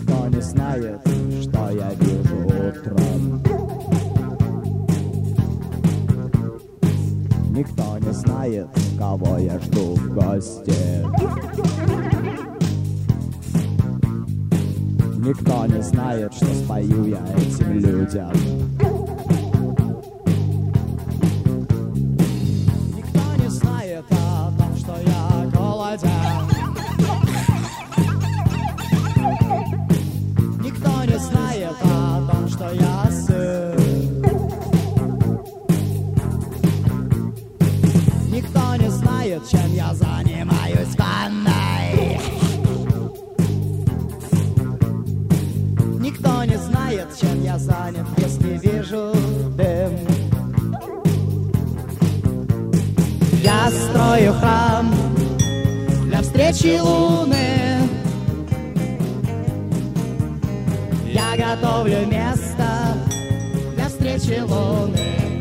Никто не знает, что я вижу утром. Никто не знает, кого я жду в гости. Никто не знает, что спою я этим людям. Никто не знает о том, что я голоден. Никто не знает о том, что я сыт. Никто не знает, чем я занимаюсь в ванной. Никто не знает, чем я занят, если вижу дым. Я строю храм для встречи луны. Я готовлю место для встречи луны.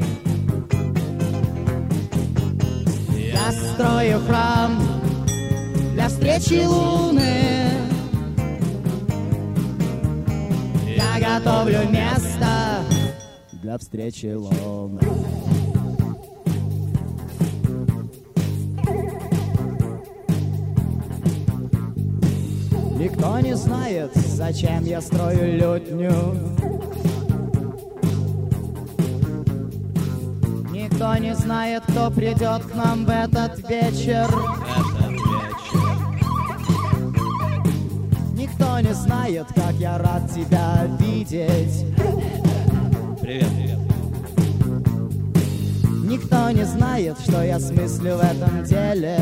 Я строю храм для встречи луны. Я готовлю место для встречи луны. Никто не знает, зачем я строю лютню. Никто не знает, кто придет к нам в этот вечер. Никто не знает, как я рад тебя видеть. Привет, привет. Никто не знает, что я смыслю в этом деле.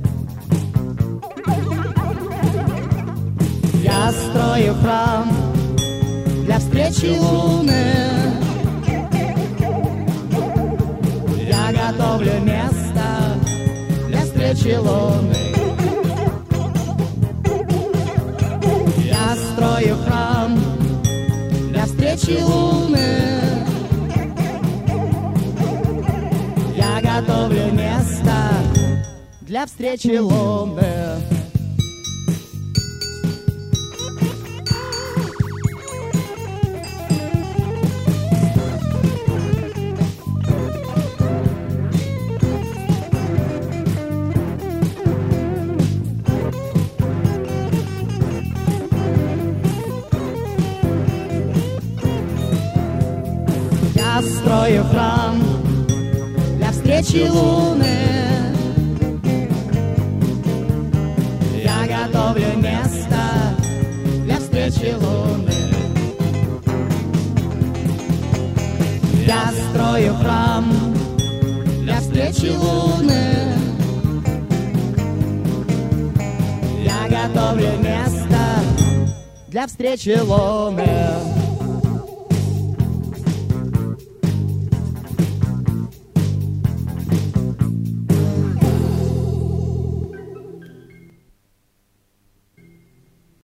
Я строю храм для встречи луны. Я готовлю место для встречи луны. Я строю храм для встречи луны. Я готовлю место для встречи луны. Я строю храм для встречи луны. Я готовлю место для встречи луны. Я строю храм для встречи луны. Я готовлю место для встречи луны.